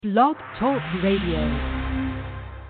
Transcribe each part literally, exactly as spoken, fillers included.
Blog Talk Radio.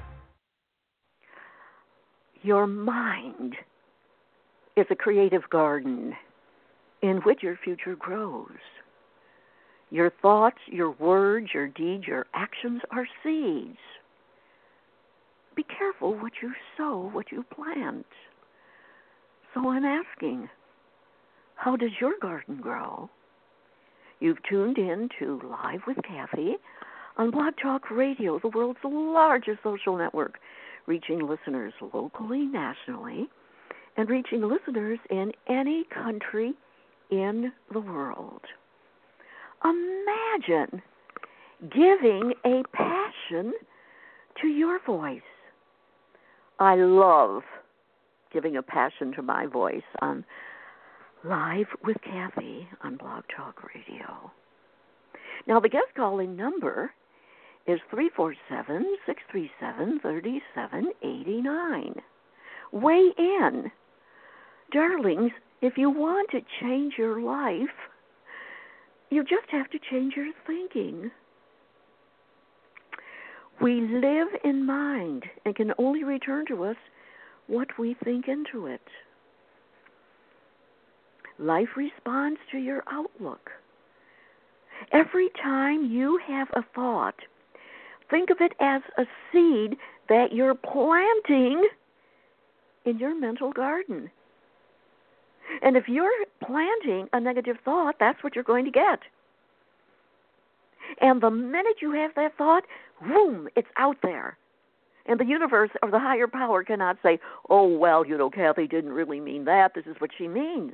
Your mind is a creative garden in which your future grows. Your thoughts, your words, your deeds, your actions are seeds. Be careful what you sow, what you plant. So I'm asking, how does your garden grow? You've tuned in to Live with Kathy on Blog Talk Radio, the world's largest social network, reaching listeners locally, nationally, and reaching listeners in any country in the world. Imagine giving a passion to your voice. I love giving a passion to my voice on Live with Kathy on Blog Talk Radio. Now, the guest calling number is three four seven, six three seven, three seven eight nine. Weigh in. Darlings, if you want to change your life, you just have to change your thinking. We live in mind and can only return to us what we think into it. Life responds to your outlook. Every time you have a thought, think of it as a seed that you're planting in your mental garden. And if you're planting a negative thought, that's what you're going to get. And the minute you have that thought, boom, it's out there. And the universe or the higher power cannot say, oh, well, you know, Kathy didn't really mean that. This is what she means.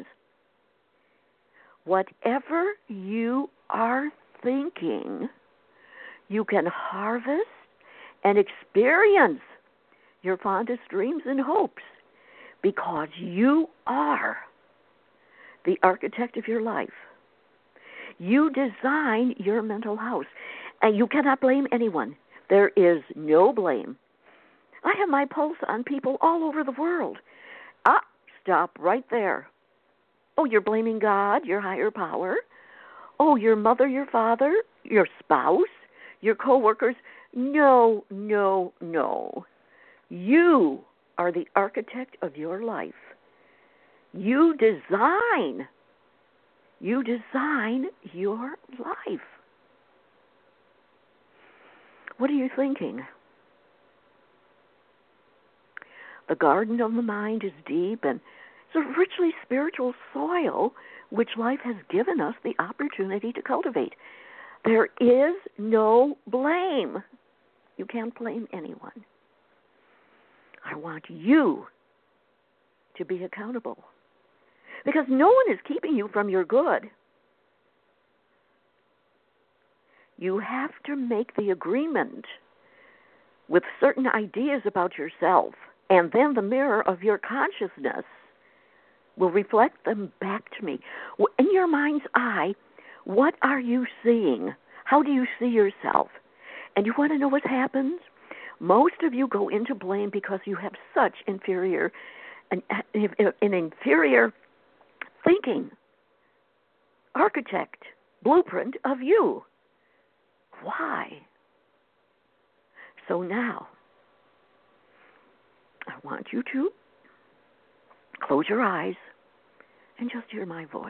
Whatever you are thinking, you can harvest and experience your fondest dreams and hopes because you are the architect of your life. You design your mental house, and you cannot blame anyone. There is no blame. I have my pulse on people all over the world. Ah, stop right there. Oh, you're blaming God, your higher power. Oh, your mother, your father, your spouse, your coworkers. No, no, no. You are the architect of your life. You design. You design your life. What are you thinking? The garden of the mind is deep, and it's a richly spiritual soil which life has given us the opportunity to cultivate. There is no blame. You can't blame anyone. I want you to be accountable because no one is keeping you from your good. You have to make the agreement with certain ideas about yourself, and then the mirror of your consciousness will reflect them back to me. In your mind's eye, what are you seeing? How do you see yourself? And you want to know what happens? Most of you go into blame because you have such inferior, an, an inferior thinking, architect, blueprint of you. Why? So now, I want you to close your eyes and just hear my voice.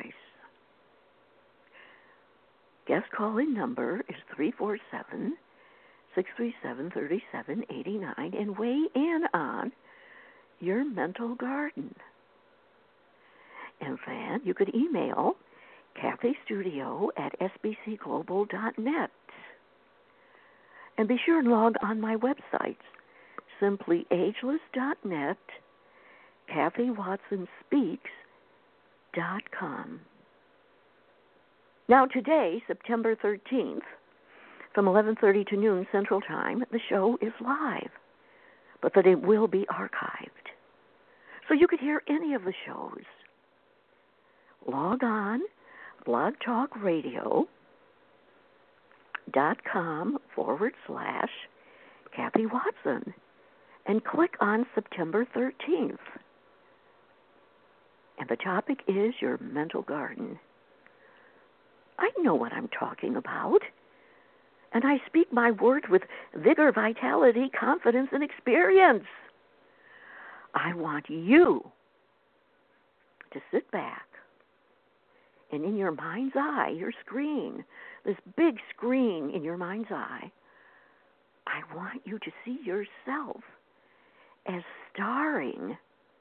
Guest calling number is three four seven, six three seven, three seven eight nine and weigh in on your mental garden. And then you could email kathystudio at s b c global dot net. And be sure and log on my websites, simply ageless dot net, kathy watson speaks dot com. Now today, September thirteenth, from eleven thirty to noon Central Time, the show is live, but that it will be archived. So you could hear any of the shows. Log on, blogtalkradio dot com forward slash Kathy Watson and click on September thirteenth. And the topic is your mental garden. I know what I'm talking about. And I speak my word with vigor, vitality, confidence, and experience. I want you to sit back and in your mind's eye, your screen, this big screen in your mind's eye, I want you to see yourself as starring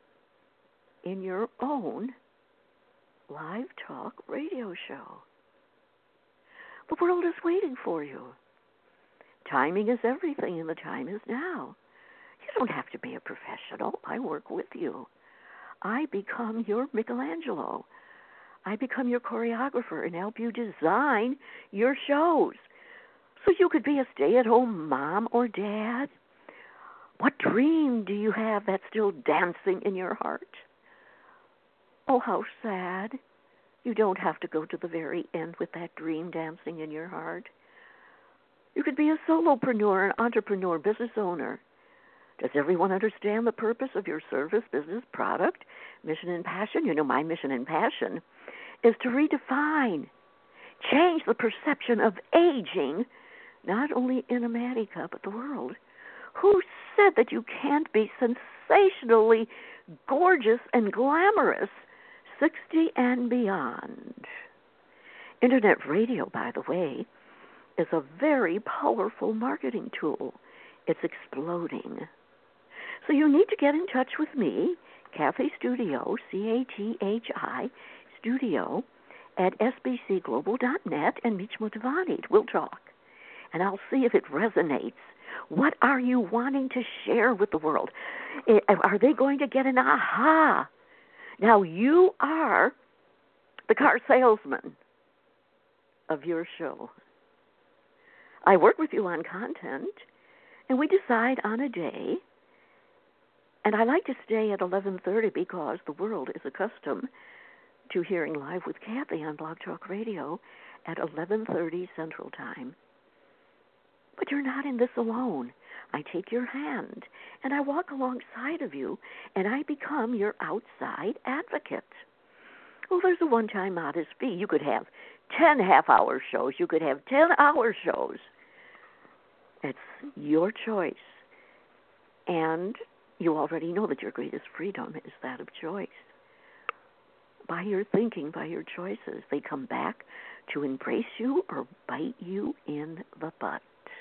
in your own live talk radio show. The world is waiting for you. Timing is everything, and the time is now. You don't have to be a professional. I work with you. I become your Michelangelo. I become your choreographer and help you design your shows. So you could be a stay-at-home mom or dad. What dream do you have that's still dancing in your heart? Oh, how sad. You don't have to go to the very end with that dream dancing in your heart. You could be a solopreneur, an entrepreneur, business owner. Does everyone understand the purpose of your service, business, product, mission, and passion? You know, my mission and passion is to redefine, change the perception of aging, not only in America, but the world. Who said that you can't be sensationally gorgeous and glamorous sixty and beyond? Internet radio, by the way, is a very powerful marketing tool. It's exploding. So you need to get in touch with me, Cathy Studio, C A T H I, Studio, at S B C global dot net and meet Motivani. We'll talk, and I'll see if it resonates. What are you wanting to share with the world? Are they going to get an aha? Now, you are the car salesman of your show. I work with you on content, and we decide on a day, and I like to stay at eleven thirty because the world is accustomed to hearing Live with Cathy on Blog Talk Radio at eleven thirty Central Time. But you're not in this alone. I take your hand, and I walk alongside of you, and I become your outside advocate. Well, there's a one-time modest fee. You could have ten half-hour shows. You could have ten-hour shows. It's your choice. And you already know that your greatest freedom is that of choice. By your thinking, by your choices, they come back to embrace you or bite you in the butt.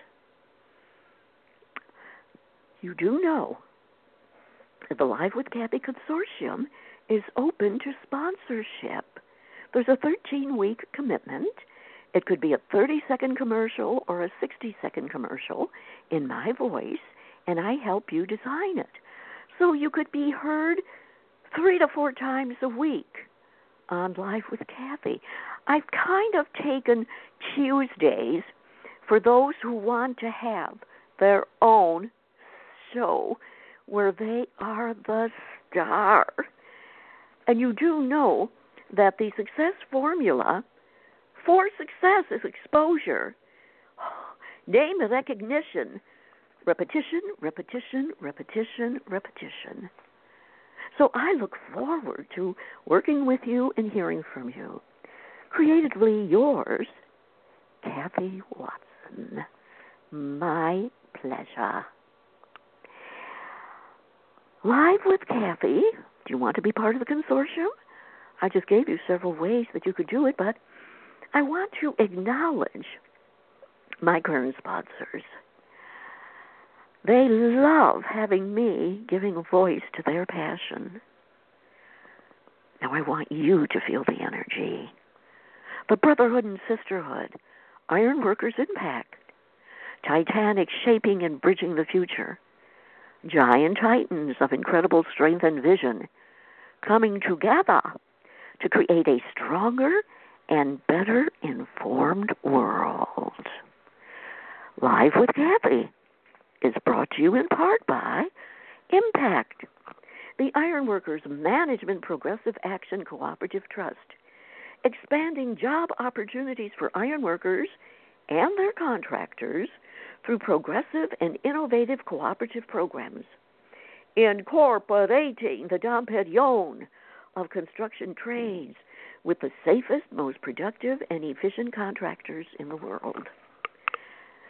You do know that the Live with Cathy Consortium is open to sponsorship. There's a thirteen-week commitment. It could be a thirty-second commercial or a sixty-second commercial in my voice, and I help you design it. So you could be heard three to four times a week on Live with Cathy. I've kind of taken Tuesdays for those who want to have their own show where they are the star. And you do know that the success formula for success is exposure, name recognition, repetition, repetition, repetition, repetition. So I look forward to working with you and hearing from you. Creatively yours, Cathy Watson. My pleasure. Live with Cathy. Do you want to be part of the consortium? I just gave you several ways that you could do it, but I want to acknowledge my current sponsors. They love having me giving a voice to their passion. Now I want you to feel the energy. The Brotherhood and Sisterhood, Ironworkers Impact, Titanic Shaping and Bridging the Future, Giant Titans of Incredible Strength and Vision, coming together to create a stronger and better informed world. Live with Cathy is brought to you in part by Impact, the Ironworkers Management Progressive Action Cooperative Trust, expanding job opportunities for ironworkers and their contractors through progressive and innovative cooperative programs, incorporating the Dom Perignon of construction trades with the safest, most productive, and efficient contractors in the world.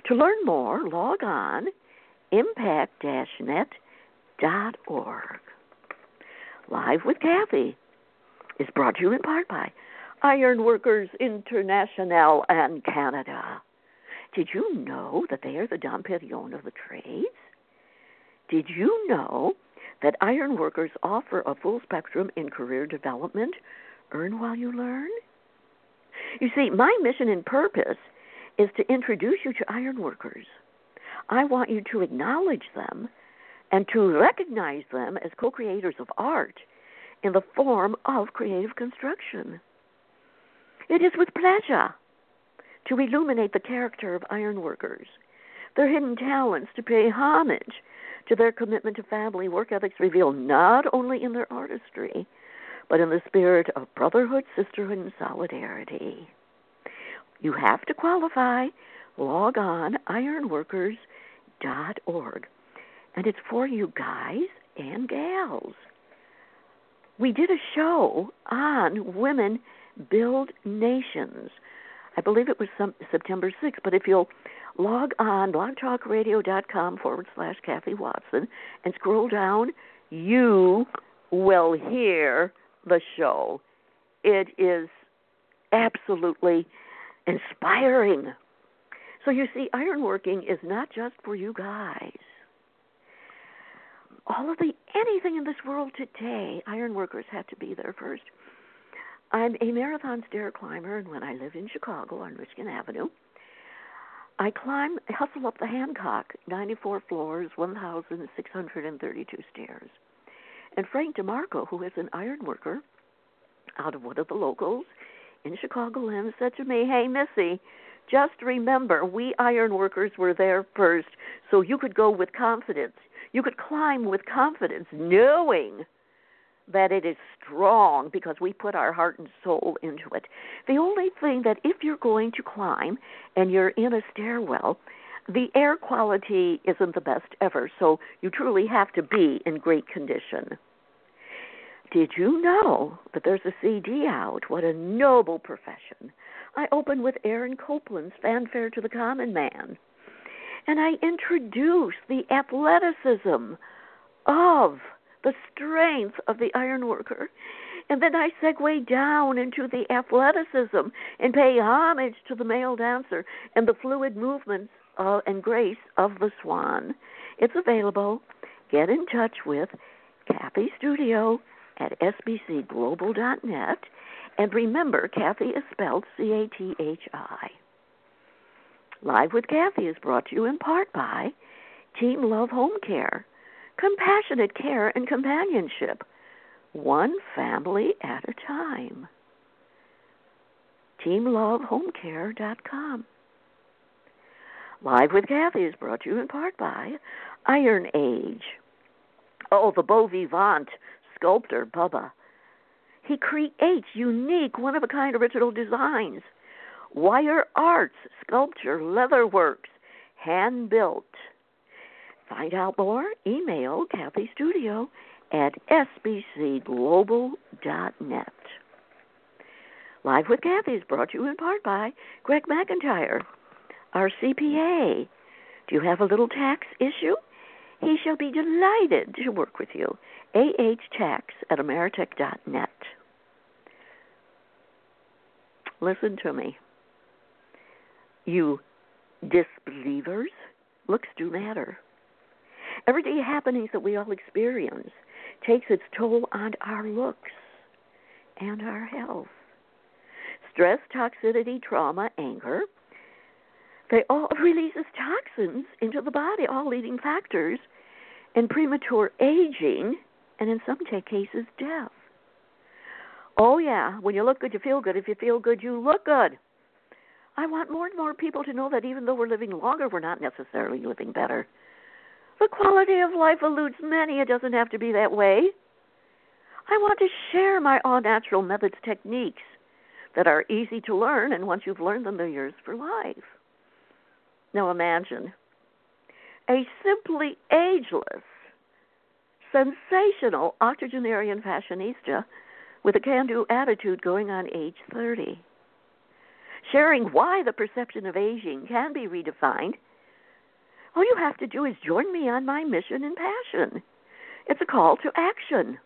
To learn more, log on impact dash net dot org. Live with Kathy is brought to you in part by Ironworkers International and Canada. Did you know that they are the Dom Perignon of the trades? Did you know that ironworkers offer a full spectrum in career development? Earn while you learn? You see, my mission and purpose is to introduce you to ironworkers. I want you to acknowledge them and to recognize them as co-creators of art in the form of creative construction. It is with pleasure to illuminate the character of ironworkers, their hidden talents, to pay homage to their commitment to family work ethics revealed not only in their artistry, but in the spirit of brotherhood, sisterhood, and solidarity. You have to qualify. Log on ironworkers dot org. And it's for you guys and gals. We did a show on Women Build Nations. I believe it was some, September sixth, but if you'll log on blogtalkradio.com forward slash Kathy Watson and scroll down, you will hear the show. It is absolutely inspiring. So you see, ironworking is not just for you guys. All of the, anything in this world today, ironworkers have to be there first. I'm a marathon stair climber, and when I lived in Chicago on Michigan Avenue, I climb, hustle up the Hancock, ninety-four floors, one thousand six hundred thirty-two stairs. And Frank DeMarco, who is an ironworker out of one of the locals in Chicagoland, said to me, "Hey, Missy, just remember, we ironworkers were there first, so you could go with confidence. You could climb with confidence, knowing that it is strong because we put our heart and soul into it. The only thing that if you're going to climb and you're in a stairwell, the air quality isn't the best ever, so you truly have to be in great condition." Did you know that there's a C D out? What a noble profession. I opened with Aaron Copland's Fanfare to the Common Man. And I introduced the athleticism of the strength of the ironworker. And then I segue down into the athleticism and pay homage to the male dancer and the fluid movements uh, and grace of the swan. It's available. Get in touch with Kathy Studio at s b c global dot net. And remember, Kathy is spelled C A T H I. Live with Kathy is brought to you in part by Team Love Home Care. Compassionate care and companionship, one family at a time. team love home care dot com. Live with Kathy is brought to you in part by Iron Age. Oh, the beau vivant sculptor, Bubba. He creates unique, one-of-a-kind original designs. Wire arts, sculpture, leatherworks, hand-built. Find out more, email Kathy Studio at s b c global dot net. Live with Kathy is brought to you in part by Greg McIntyre, our C P A. Do you have a little tax issue? He shall be delighted to work with you. A H tax at ameritech dot net. Listen to me. You disbelievers, looks do matter. Everyday happenings that we all experience takes its toll on our looks and our health. Stress, toxicity, trauma, anger, they all releases toxins into the body, all leading factors in premature aging and in some cases death. Oh yeah, when you look good, you feel good. If you feel good, you look good. I want more and more people to know that even though we're living longer, we're not necessarily living better. The quality of life eludes many. It doesn't have to be that way. I want to share my all-natural methods, techniques that are easy to learn, and once you've learned them, they're yours for life. Now imagine a simply ageless, sensational octogenarian fashionista with a can-do attitude going on age thirty, sharing why the perception of aging can be redefined All you have to do is join me on my mission and passion. It's a call to action.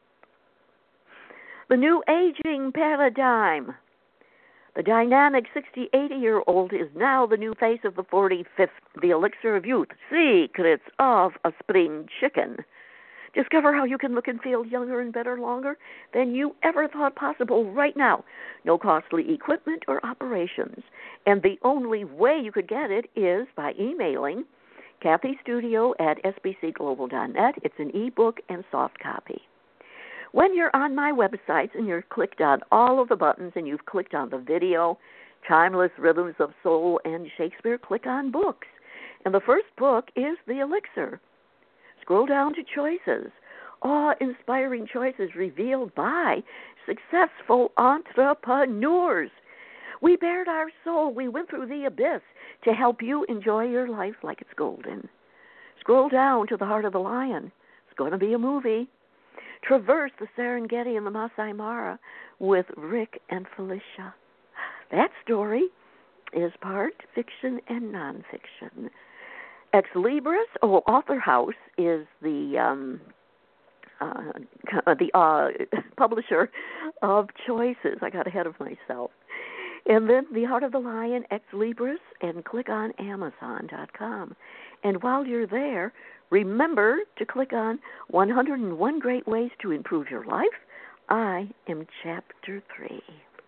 The new aging paradigm. The dynamic sixty, eighty-year-old is now the new face of the forty-fifth, the elixir of youth, secrets of a spring chicken. Discover how you can look and feel younger and better longer than you ever thought possible right now. No costly equipment or operations. And the only way you could get it is by emailing Kathy Studio at s b c global dot net. It's an ebook and soft copy. When you're on my websites and you've clicked on all of the buttons and you've clicked on the video, Timeless Rhythms of Soul and Shakespeare, click on books. And the first book is The Elixir. Scroll down to choices, awe-inspiring choices revealed by successful entrepreneurs. We bared our soul. We went through the abyss to help you enjoy your life like it's golden. Scroll down to The Heart of the Lion. It's going to be a movie. Traverse the Serengeti and the Masai Mara with Rick and Felicia. That story is part fiction and nonfiction. Ex Libris, oh, Author House is the um, uh, the uh, publisher of choices. I got ahead of myself. And then The Heart of the Lion, Ex Libris, and click on amazon dot com. And while you're there, remember to click on one hundred one Great Ways to Improve Your Life. I am Chapter three.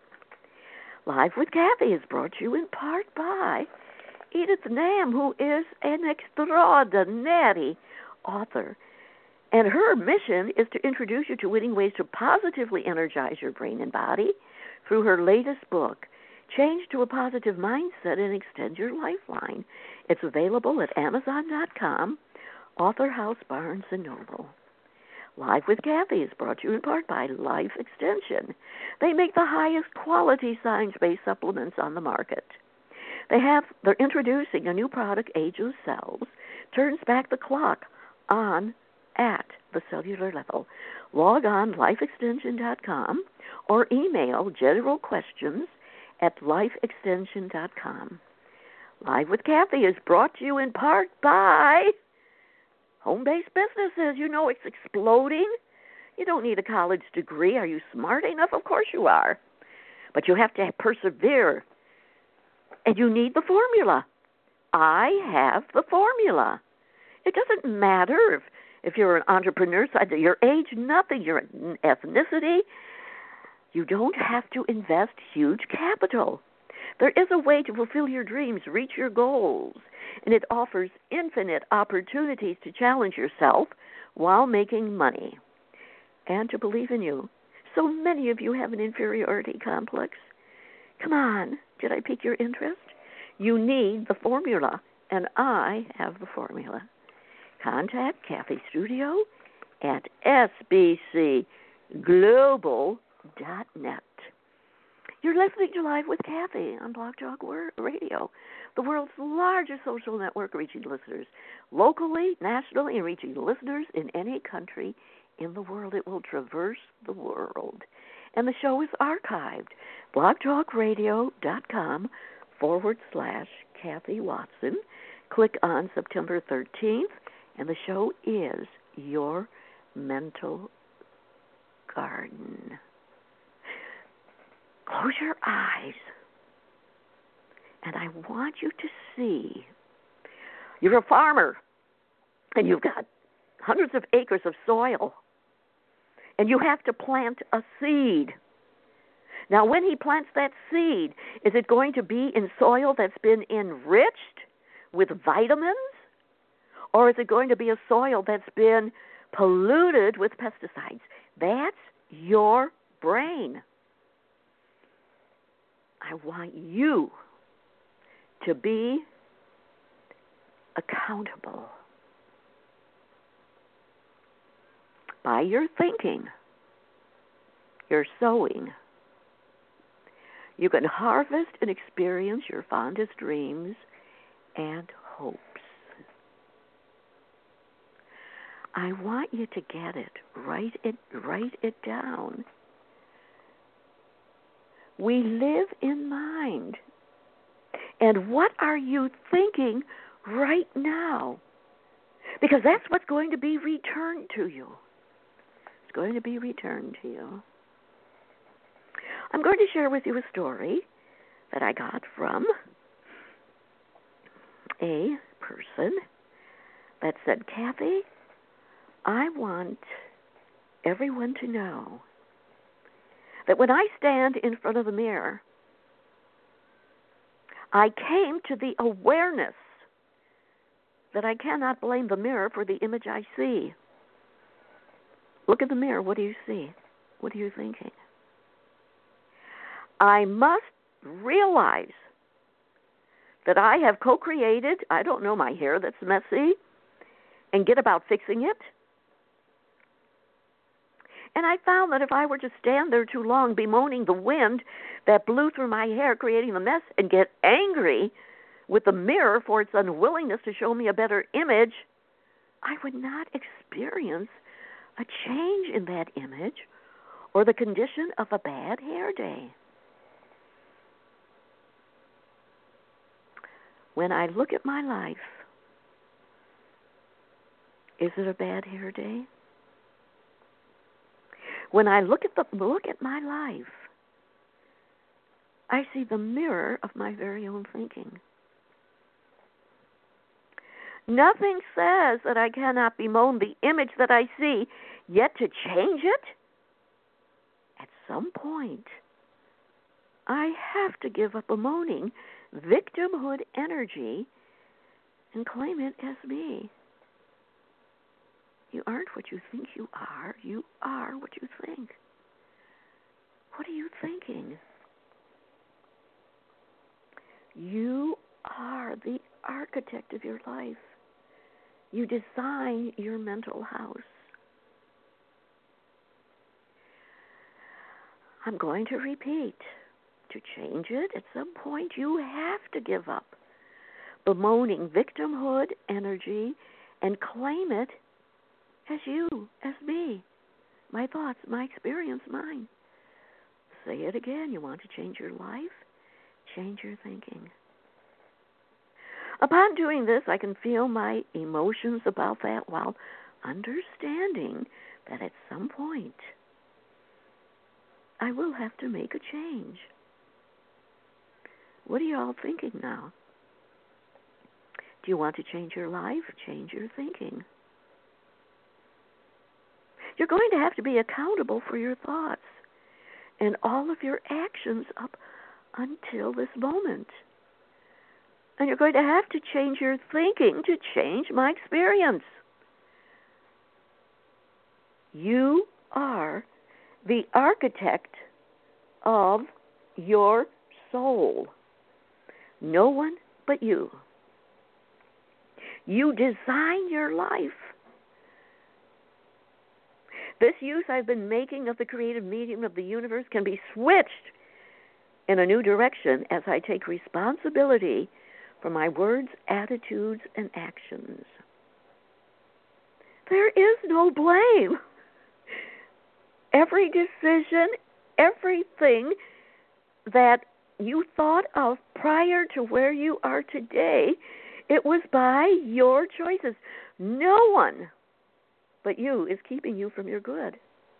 Live with Kathy is brought to you in part by Edith Nam, who is an extraordinary author. And her mission is to introduce you to winning ways to positively energize your brain and body through her latest book, Change to a Positive Mindset and Extend Your Lifeline. It's available at amazon dot com, Author House, Barnes and Noble. Live with Kathy is brought to you in part by Life Extension. They make the highest quality science-based supplements on the market. They have, they're introducing a new product, Ageless Cells, turns back the clock on at the cellular level. Log on life extension dot com or email general questions at life extension dot com. Live with Kathy is brought to you in part by home-based businesses. You know it's exploding. You don't need a college degree. Are you smart enough? Of course you are. But you have to persevere. And you need the formula. I have the formula. It doesn't matter if, if you're an entrepreneur, your age, nothing, your ethnicity. You don't have to invest huge capital. There is a way to fulfill your dreams, reach your goals, and it offers infinite opportunities to challenge yourself while making money and to believe in you. So many of you have an inferiority complex. Come on, did I pique your interest? You need the formula, and I have the formula. Contact Kathy Studio at s b c global dot net. You're listening to Live with Kathy on Blog Talk Radio, the world's largest social network reaching listeners locally, nationally, and reaching listeners in any country in the world. It will traverse the world. And the show is archived. blogtalkradio.com forward slash Kathy Watson. Click on September thirteenth, and the show is Your Mental Garden. Close your eyes, and I want you to see. You're a farmer, and you've got hundreds of acres of soil, and you have to plant a seed. Now, when he plants that seed, is it going to be in soil that's been enriched with vitamins, or is it going to be a soil that's been polluted with pesticides? That's your brain. I want you to be accountable by your thinking, your sowing. You can harvest and experience your fondest dreams and hopes. I want you to get it. Write it, write it down. We live in mind. And what are you thinking right now? Because that's what's going to be returned to you. It's going to be returned to you. I'm going to share with you a story that I got from a person that said, Kathy, I want everyone to know that when I stand in front of the mirror, I came to the awareness that I cannot blame the mirror for the image I see. Look at the mirror. What do you see? What are you thinking? I must realize that I have co-created, I don't know, my hair that's messy, and get about fixing it. And I found that if I were to stand there too long bemoaning the wind that blew through my hair, creating the mess, and get angry with the mirror for its unwillingness to show me a better image, I would not experience a change in that image or the condition of a bad hair day. When I look at my life, is it a bad hair day? When I look at the look at my life, I see the mirror of my very own thinking. Nothing says that I cannot bemoan the image that I see, yet to change it, at some point, I have to give up bemoaning victimhood energy and claim it as me. You aren't what you think you are. You are what you think. What are you thinking? You are the architect of your life. You design your mental house. I'm going to repeat. To change it, at some point, you have to give up bemoaning victimhood energy and claim it as you, as me, my thoughts, my experience, mine. Say it again. You want to change your life? Change your thinking. Upon doing this, I can feel my emotions about that while understanding that at some point I will have to make a change. What are you all thinking now? Do you want to change your life? Change your thinking. You're going to have to be accountable for your thoughts and all of your actions up until this moment. And you're going to have to change your thinking to change my experience. You are the architect of your soul. No one but you. You design your life. This use I've been making of the creative medium of the universe can be switched in a new direction as I take responsibility for my words, attitudes, and actions. There is no blame. Every decision, everything that you thought of prior to where you are today, it was by your choices. No one but you is keeping you from your good.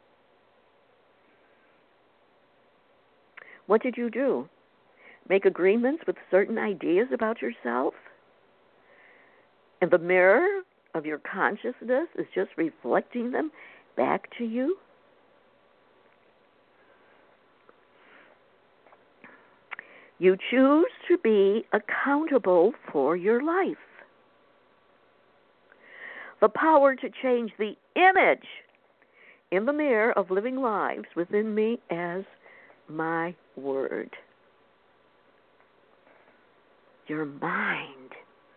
What did you do? Make agreements with certain ideas about yourself? And the mirror of your consciousness is just reflecting them back to you? You choose to be accountable for your life. The power to change the image in the mirror of living lives within me as my word. Your mind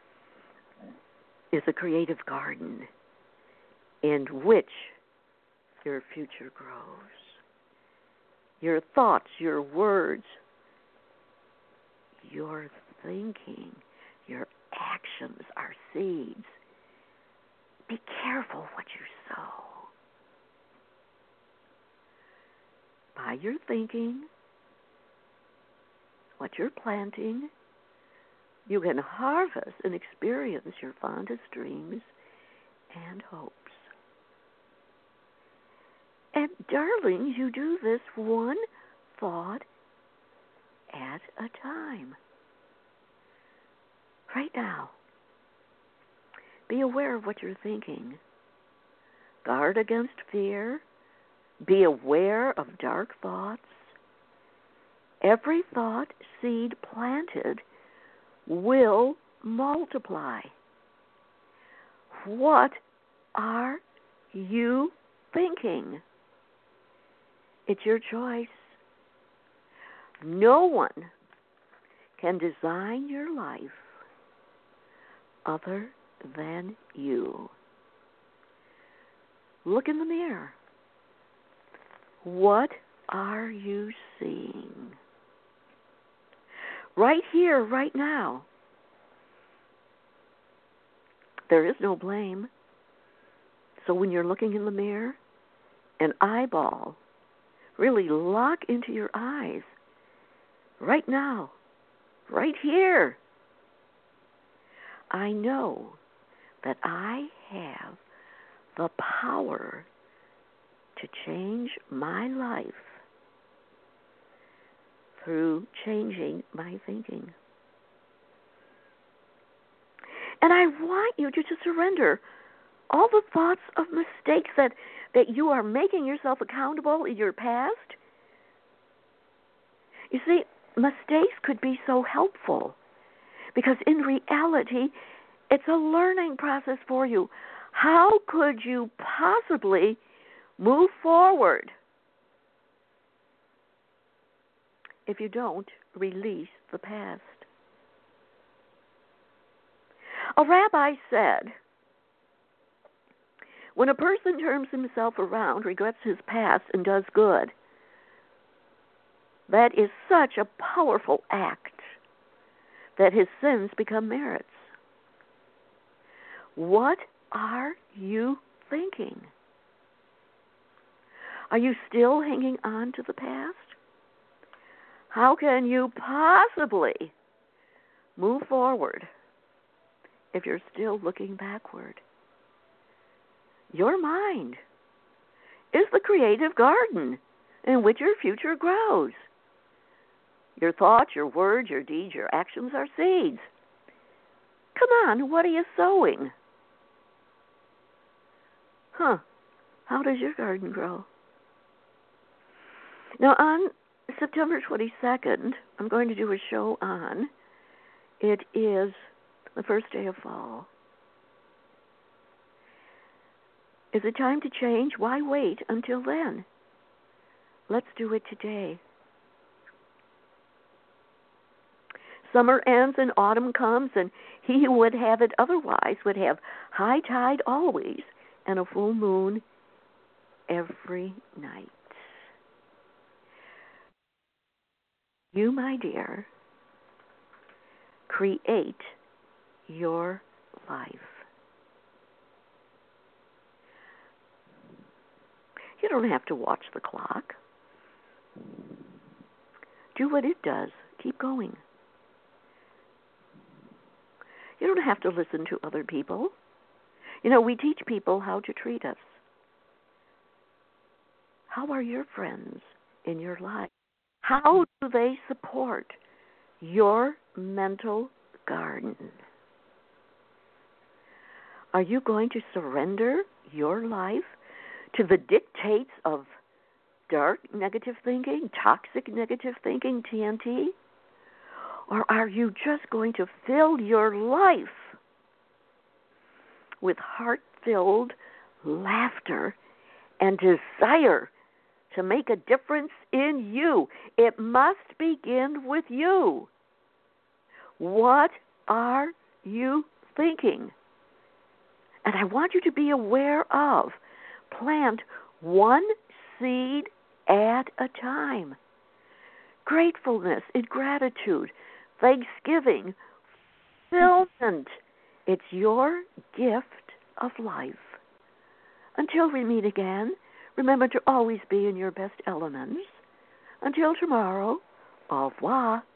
is a creative garden in which your future grows. Your thoughts, your words, your thinking, your actions are seeds. Be careful what you sow. By your thinking, what you're planting, you can harvest and experience your fondest dreams and hopes. And darling, you do this one thought at a time. Right now, be aware of what you're thinking. Guard against fear. Be aware of dark thoughts. Every thought seed planted will multiply. What are you thinking? It's your choice. No one can design your life other than you. Look in the mirror. What are you seeing? Right here, right now. There is no blame. So when you're looking in the mirror, an eyeball, really lock into your eyes. Right now, right here. I know that I have the power to change my life through changing my thinking. And I want you to, to surrender all the thoughts of mistakes that, that you are making yourself accountable in your past. You see, mistakes could be so helpful because in reality, it's a learning process for you. How could you possibly move forward if you don't release the past? A rabbi said, when a person turns himself around, regrets his past, and does good, that is such a powerful act that his sins become merits. What are you thinking? Are you still hanging on to the past? How can you possibly move forward if you're still looking backward? Your mind is the creative garden in which your future grows. Your thoughts, your words, your deeds, your actions are seeds. Come on, what are you sowing? Huh, how does your garden grow? Now, on September twenty-second, I'm going to do a show on, it is the first day of fall. Is it time to change? Why wait until then? Let's do it today. Summer ends and autumn comes, and he who would have it otherwise would have high tide always and a full moon every night. You, my dear, create your life. You don't have to watch the clock. Do what it does. Keep going. You don't have to listen to other people. You know, we teach people how to treat us. How are your friends in your life? How do they support your mental garden? Are you going to surrender your life to the dictates of dark negative thinking, toxic negative thinking, T N T? Or are you just going to fill your life with heart-filled laughter and desire to make a difference in you? It must begin with you. What are you thinking? And I want you to be aware of, plant one seed at a time. Gratefulness and gratitude, thanksgiving, fulfillment. It's your gift of life. Until we meet again, remember to always be in your best elements. Until tomorrow, au revoir.